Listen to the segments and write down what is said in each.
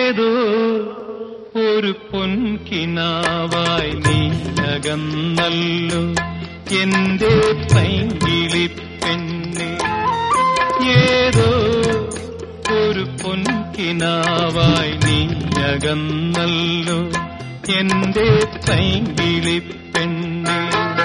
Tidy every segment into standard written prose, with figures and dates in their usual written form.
ഏതോ ഒരു പൊൻകിനാവായി നീ അകന്നല്ലോ എന്റെ പൈങ്കിളി പെണ്ണെ. ഏതോ ഒരു പൊൻകിനാവായി നീ അകന്നല്ലോ എന്റെ പൈങ്കിളി പെണ്ണെ.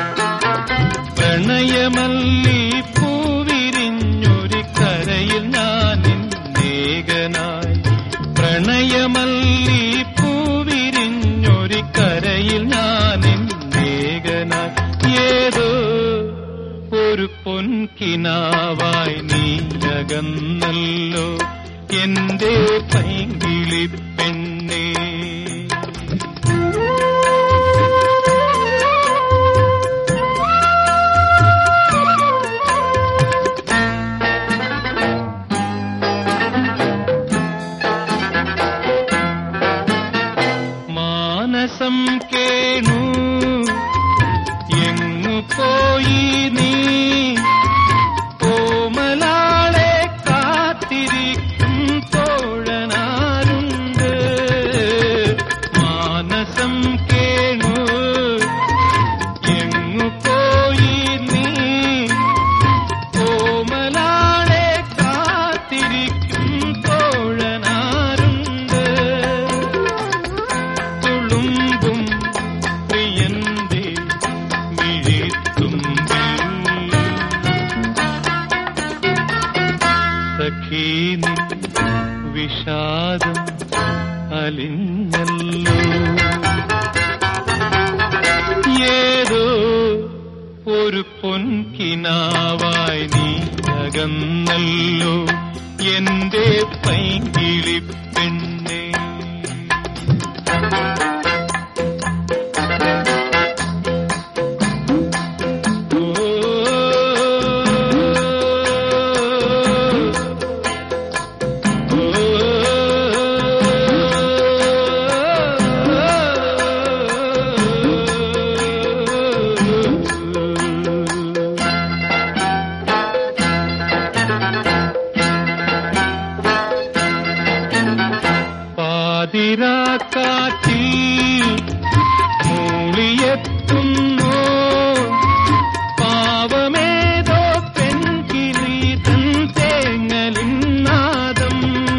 പ്രണയമല്ലി പൂവിരിഞ്ഞൊരു കരയിൽ ഞാൻ എന്നേകനായി. പ്രണയമല്ലി പൂവിരിഞ്ഞൊരു കരയിൽ ഞാൻ എന്നേകനായി. ഏതോ ഒരു പൊൻകിനാവായി നീ അകന്നല്ലോ എന്റെ പൈങ്കിളി പെണ്ണേ. മാനസം കേണു എങ്ങു പോയി നീ. കോമലാളെ കാത്തിരിക്കും തോഴനാരുണ്ട്. മാനസം കേണു എങ്ങു പോയി നീ. കോമലാളെ കാത്തിരിക്കും തോഴനാരുണ്ട്. തുളുമ്പും പ്രിയന്റെ മിഴിത്തുമ്പിൽ സഖീനി വിഷാദം അലിഞ്ഞല്ലോ. ഏതോ ഒരു പൊൻകിനാവായി നീ അകന്നല്ലോ എന്റെ പൈങ്കിളി പെണ്ണെ. പാതിരാക്കാറ്റിൽ മൂളിയെത്തുന്നു പാവമേതോ പെൺകിളി തൻ തേങ്ങലിൻ നാദം.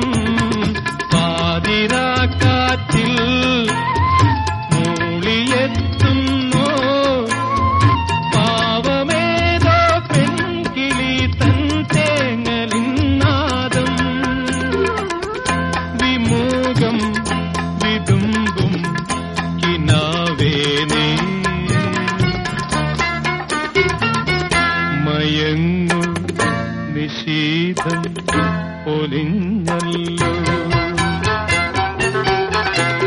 പാതിരാക്കാറ്റിൽ മൂളിയെത്തുന്നു പാവമേതോ പെൺകിളി തൻ തേങ്ങലിൻ നാദം. വിമുഖം വിതുമ്പും കിനാവേനേ മയങ്ങു നിശീതം പൊലിഞ്ഞല്ലോ.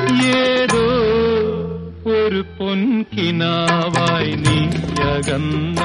ഏതോ ഒരു പൊൻകിനാവായി നീ അകന്ന